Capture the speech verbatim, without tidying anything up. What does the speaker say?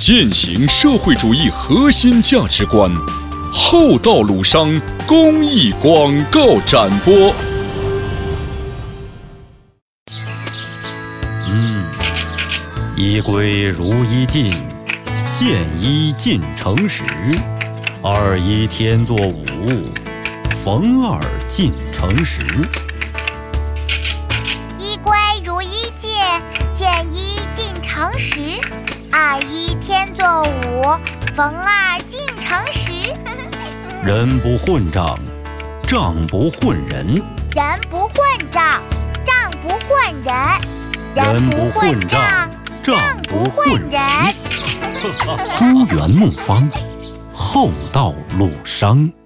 践行社会主义核心价值观。厚道鲁商公益广告展播。 嗯，一归如一尽，见一尽成十，二一天作五，逢二尽成十。 一归如一尽，见一尽成十，二一天作五，逢二尽成十。 人不混账，账不混人； 人不混账，账不混人； 人不混账，账不混人。朱原木方，厚道鲁商。